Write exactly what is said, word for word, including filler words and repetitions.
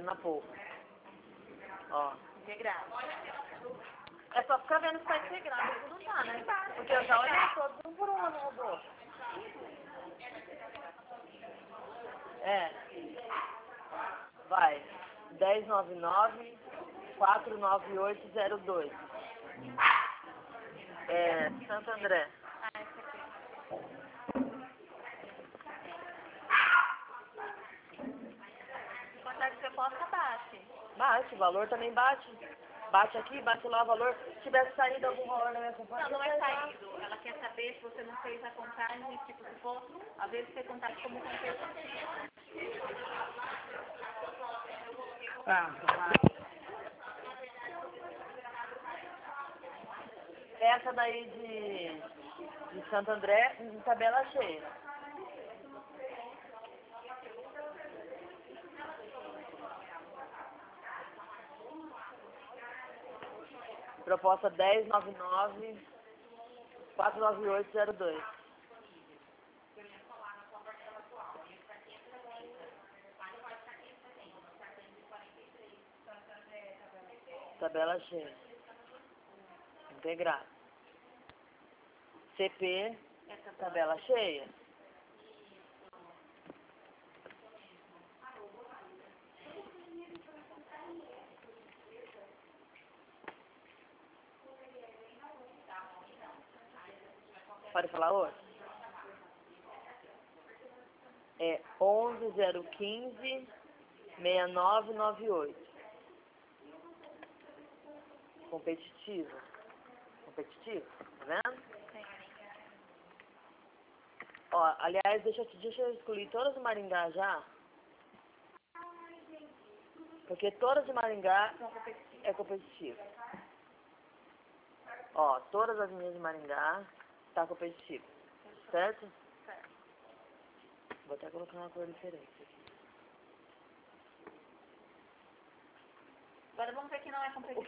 na polpa. Ó. Integrado. É só ficar vendo se tá integrado, se não tá, né? Porque eu já olhei todos um por um no robô. É. Vai. dez nove nove, quatro nove oito zero dois. É, Santo André. Ah, esse aqui. Quanto é que você posta, bate. Bate, o valor também bate. Bate aqui, bate lá o valor. Se tivesse saído algum valor na minha companhia... Não, não é saído. Ela quer saber se você não fez a contagem, tipo, se for, às vezes você contar como contexto. Tá, essa daí de, de Santo André, em tabela cheia. Proposta dez nove nove, quatro nove oito zero dois. Tabela cheia. Integrado. C P, tabela cheia. Pode falar outro? É onze zero quinze, sessenta e nove noventa e oito. Competitivo. Competitivo, tá vendo? Sim. Ó, aliás, deixa eu, te- deixa eu excluir todas de Maringá já. Porque todas de Maringá é competitivo. Ó, todas as minhas de Maringá tá competitivo. Certo? Certo. Vou até colocar uma cor diferente aqui. Agora vamos ver que não é competitivo.